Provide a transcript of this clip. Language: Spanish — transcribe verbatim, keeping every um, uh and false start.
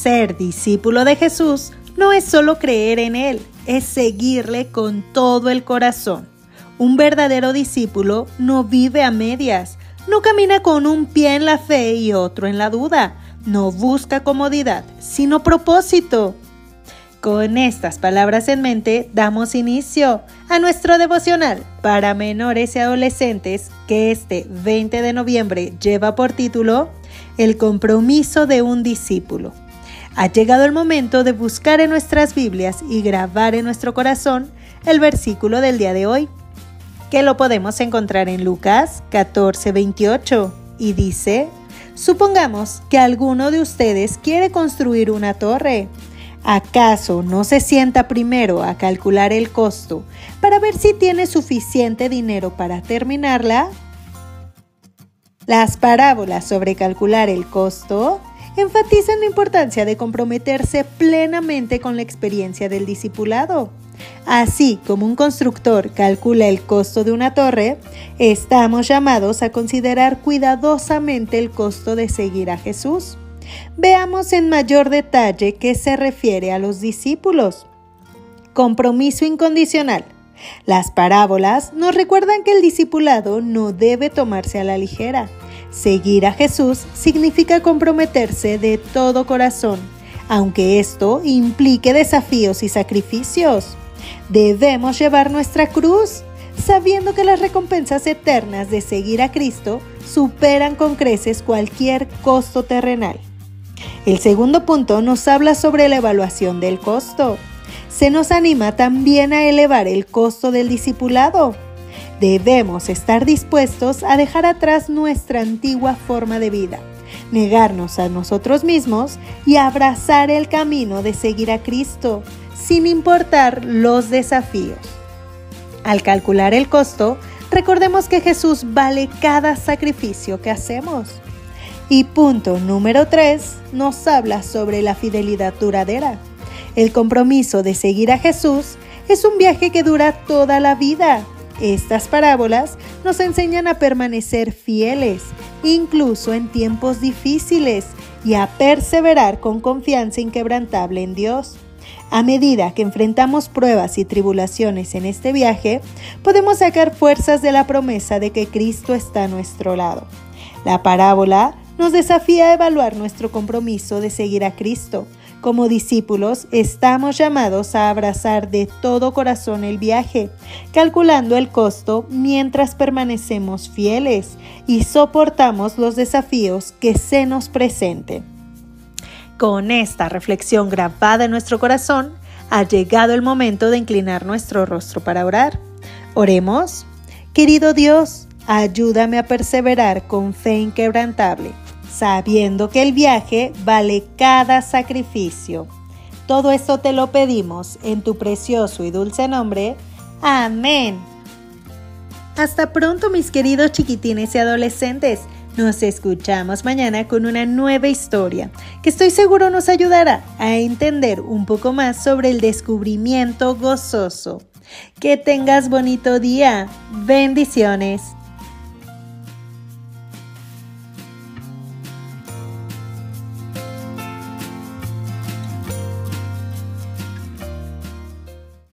Ser discípulo de Jesús no es solo creer en Él, es seguirle con todo el corazón. Un verdadero discípulo no vive a medias, no camina con un pie en la fe y otro en la duda, no busca comodidad, sino propósito. Con estas palabras en mente, damos inicio a nuestro devocional para menores y adolescentes que este veinte de noviembre lleva por título El compromiso de un discípulo. Ha llegado el momento de buscar en nuestras Biblias y grabar en nuestro corazón el versículo del día de hoy, que lo podemos encontrar en Lucas catorce veintiocho, y dice: Supongamos que alguno de ustedes quiere construir una torre. ¿Acaso no se sienta primero a calcular el costo para ver si tiene suficiente dinero para terminarla? Las parábolas sobre calcular el costo enfatizan la importancia de comprometerse plenamente con la experiencia del discipulado. Así como un constructor calcula el costo de una torre, estamos llamados a considerar cuidadosamente el costo de seguir a Jesús. Veamos en mayor detalle qué se refiere a los discípulos. Compromiso incondicional. Las parábolas nos recuerdan que el discipulado no debe tomarse a la ligera. Seguir a Jesús significa comprometerse de todo corazón, aunque esto implique desafíos y sacrificios. Debemos llevar nuestra cruz, sabiendo que las recompensas eternas de seguir a Cristo superan con creces cualquier costo terrenal. El segundo punto nos habla sobre la evaluación del costo. Se nos anima también a elevar el costo del discipulado. Debemos estar dispuestos a dejar atrás nuestra antigua forma de vida, negarnos a nosotros mismos y abrazar el camino de seguir a Cristo, sin importar los desafíos. Al calcular el costo, recordemos que Jesús vale cada sacrificio que hacemos. Y punto número tres nos habla sobre la fidelidad duradera. El compromiso de seguir a Jesús es un viaje que dura toda la vida. Estas parábolas nos enseñan a permanecer fieles, incluso en tiempos difíciles, y a perseverar con confianza inquebrantable en Dios. A medida que enfrentamos pruebas y tribulaciones en este viaje, podemos sacar fuerzas de la promesa de que Cristo está a nuestro lado. La parábola nos desafía a evaluar nuestro compromiso de seguir a Cristo. Como discípulos, estamos llamados a abrazar de todo corazón el viaje, calculando el costo mientras permanecemos fieles y soportamos los desafíos que se nos presenten. Con esta reflexión grabada en nuestro corazón, ha llegado el momento de inclinar nuestro rostro para orar. Oremos. Querido Dios, ayúdame a perseverar con fe inquebrantable, sabiendo que el viaje vale cada sacrificio. Todo esto te lo pedimos en tu precioso y dulce nombre. Amén. Hasta pronto, mis queridos chiquitines y adolescentes. Nos escuchamos mañana con una nueva historia que estoy seguro nos ayudará a entender un poco más sobre el descubrimiento gozoso. Que tengas bonito día. Bendiciones.